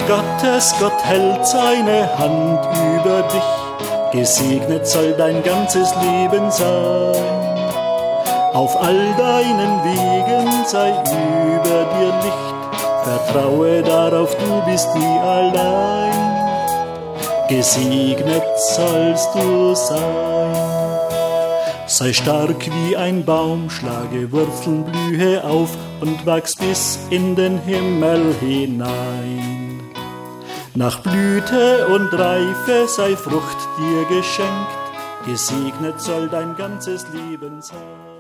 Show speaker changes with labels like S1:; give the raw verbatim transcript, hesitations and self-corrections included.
S1: Gottes Gott hält seine Hand über dich, gesegnet soll dein ganzes Leben sein. Auf all deinen Wegen sei über dir Licht, vertraue darauf, du bist nie allein. Gesegnet sollst du sein. Sei stark wie ein Baum, schlage Wurzeln, blühe auf und wachs bis in den Himmel hinein. Nach Blüte und Reife sei Frucht dir geschenkt, gesegnet soll dein ganzes Leben sein.